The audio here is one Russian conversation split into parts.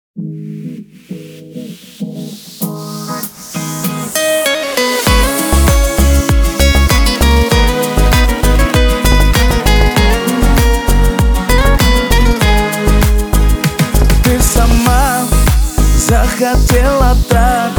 Ты сама захотела так,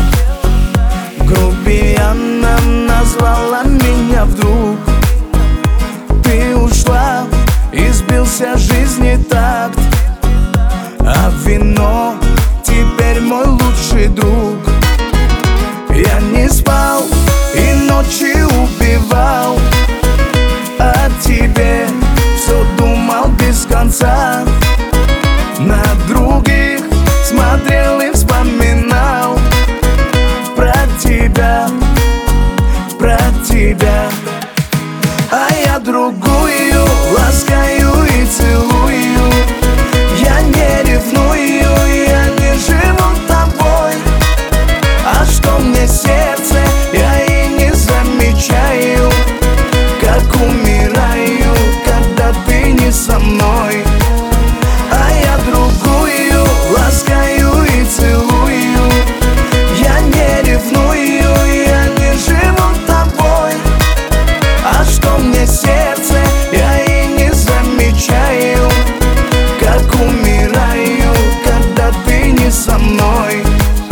грубияна назвала меня вдруг. Ты ушла и сбился жизни такт, а вино теперь мой лучший друг. Я не спал и ночи убивал, о тебе все думал без конца. На других смотрел и вспоминал про тебя, про тебя. А я другую ласкаю и целую. Я не ревную, я не живу тобой. А что мне сердце, я и не замечаю, как умираю, когда ты не со мной. А я другую ласкаю и целую. Я не ревную, я не живу тобой. А что мне сердце, я и не замечаю, как умираю, когда ты не со мной.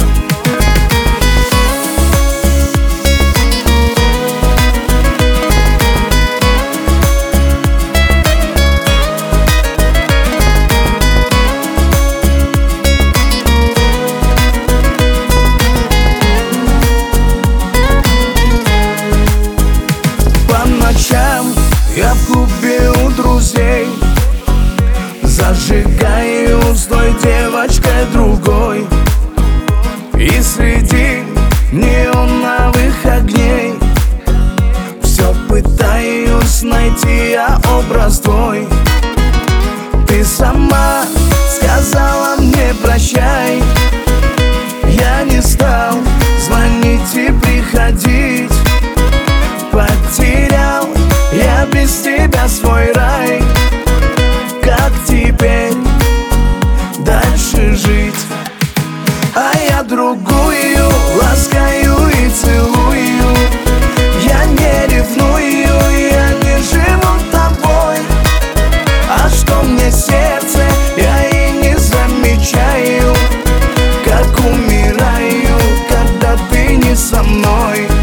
Я в клубе у друзей зажигаю с той девочкой другой. И среди неоновых огней все пытаюсь найти я образ твой. Ты сама сказала мне прощай. Я не стал звонить и приходить. Потерял я без тебя свой рай. Как теперь дальше жить? А я другую ласкаю и целую. Я не ревную, я не живу тобой. А что мне сердце, я и не замечаю, как умираю, когда ты не со мной.